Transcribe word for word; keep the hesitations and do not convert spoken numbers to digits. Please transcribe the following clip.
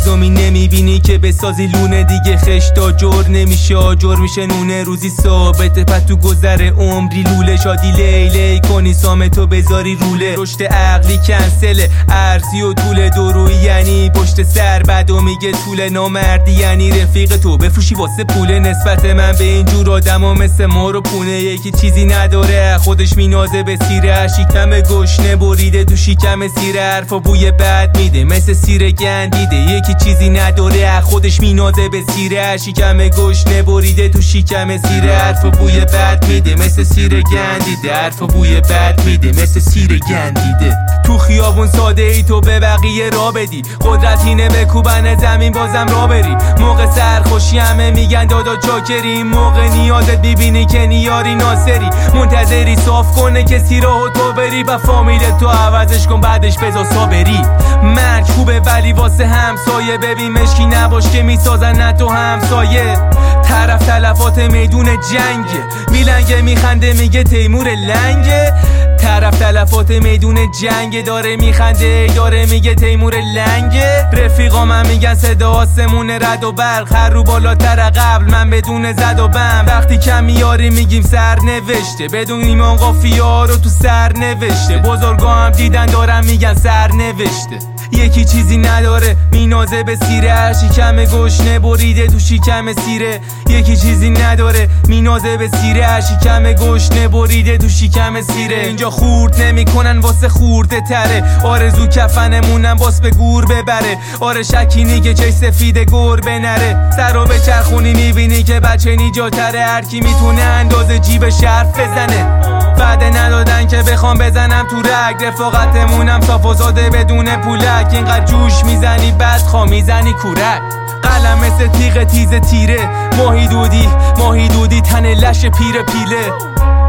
هفتمی نمیبینی که بسازی لونه دیگه خشتا جور نمیشه آجر میشه نونه روزی ثابته پس تو گذر عمری لوله شادی لیلی کنی سامتو بذاری روله رشد عقلی کنسله ارزی و طول دروی یعنی پشت سر بعد و میگه طول نامردی یعنی رفیق تو بفروشی واسه پوله نسبت من به اینجور آدم ها مثل ما رو پونه یکی چیزی نداره خودش مینازه به سیره شکم گشنه بریده تو شکم سیره حرفا بوی بد میده مثل سیره گندیده یکی چیزی نداره خودش مینازه به سیره شکم گشنه بریده تو شکم سیره حرفا بوی بد میده مثل سیره گندیده حرفا بوی بد میده مثل سیره گندیده تو خیابون ساده ای تو به بقیه را بدی قدرت اینه بکوبن زمین بازم را بری موقع سرخوشی همه میگن دادا چاکری موقع نیازت میبینی که نیاری ناصری منتظری صاف کنه کسی راهو تو بری با فامیل تو عوضش کن بعدش بذار صابری مرگ خوبه ولی واسه همسایه ببین مشکی نباش که میسازن نه تو همسایه طرف تلفات میدون جنگه میلنگه میخنده میگه تیمور لنگه طرف تلفات میدون جنگ داره میخنده داره میگه تیمور لنگه رفیقا من میگن صدا آسمون رد و برق هر رو بالاتر قبل من بدون زد و بم وقتی کم میاری میگیم سر نوشته بدون ایمان قافیا رو تو سر نوشته بزرگا هم دیدن دارن میگن سر نوشته یکی چیزی نداره مینازه به سیره شکم گشنه بریده تو شکم سیره یکی چیزی نداره مینازه به سیره شکم گشنه بریده تو شکم سیره اینجا خورد نمیکنن واسه خورده تره آرزو کفنمونم باس به گور ببره آره شکینی که چه سفید گور بنره سر رو به چرخونی میبینی که بچه نیجاتره هر کی میتونه اندازه جیب شرف بزنه وعده ندادن که بخوام بزنم تو رگ رفاقتمونم صاف و ساده بدون پولک اینقدر جوش میزنی بعد خوا میزنی کورک قلم مثل تیغ تیز تیره ماهی دودی ماهی دودی تن لش پیر پیله